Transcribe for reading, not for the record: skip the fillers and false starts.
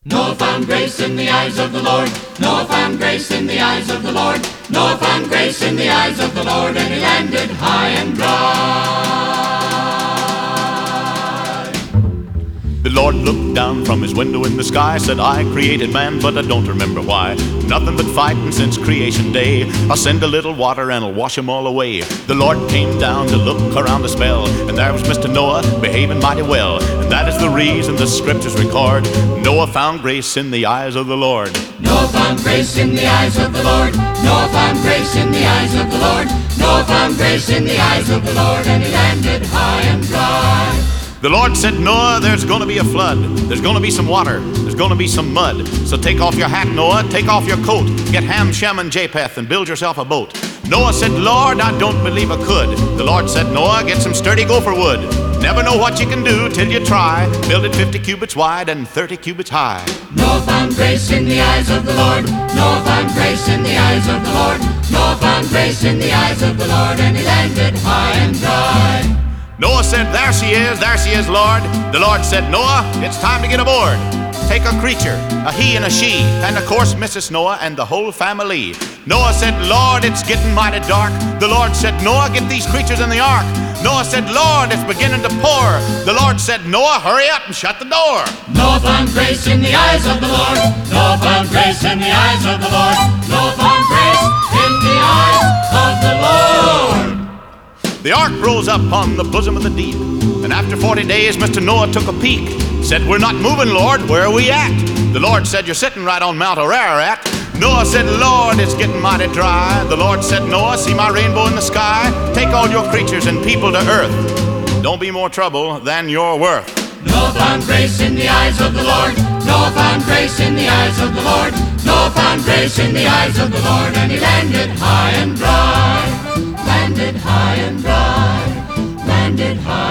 Noah found grace in the eyes of the Lord. Noah found grace in the eyes of the Lord. Noah found grace in the eyes of the Lord, and he landed high and dry. The Lord looked down from his window in the sky, said, I created man, but I don't remember why. Nothing but fighting since creation day. I'll send a little water and I'll wash them all away. The Lord came down to look around a spell, and there was Mr. Noah behaving mighty well. And that is the reason the scriptures record Noah found grace in the eyes of the Lord. Noah found grace in the eyes of the Lord. Noah found grace in the eyes of the Lord. Noah found grace in the eyes of the Lord, and he landed high and dry. The Lord said, Noah, there's going to be a flood. There's going to be some water. There's going to be some mud. So take off your hat, Noah. Take off your coat. Get Ham, Shem, and Japheth and build yourself a boat. Noah said, Lord, I don't believe I could. The Lord said, Noah, get some sturdy gopher wood. Never know what you can do till you try. Build it 50 cubits wide and 30 cubits high. Noah found grace in the eyes of the Lord. Noah found grace in the eyes of the Lord. Noah found grace in the eyes of the Lord, and he landed high and dry. Noah said, there she is, Lord. The Lord said, Noah, it's time to get aboard. Take a creature, a he and a she, and of course Mrs. Noah and the whole family. Noah said, Lord, it's getting mighty dark. The Lord said, Noah, get these creatures in the ark. Noah said, Lord, it's beginning to pour. The Lord said, Noah, hurry up and shut the door. Noah found grace in the eyes of the Lord. Noah found grace in the eyes of the Lord. Noah found grace in the eyes of the Lord. The ark rose up on the bosom of the deep, and after 40 days Mr. Noah took a peek. Said, we're not moving, Lord, where are we at? The Lord said, you're sitting right on Mount Ararat. Noah said, Lord, it's getting mighty dry. The Lord said, Noah, see my rainbow in the sky? Take all your creatures and people to earth. Don't be more trouble than you're worth. Noah found grace in the eyes of the Lord. Noah found grace in the eyes of the Lord. Noah found grace in the eyes of the Lord, and he landed high and dry. Landed high and dry. Landed high.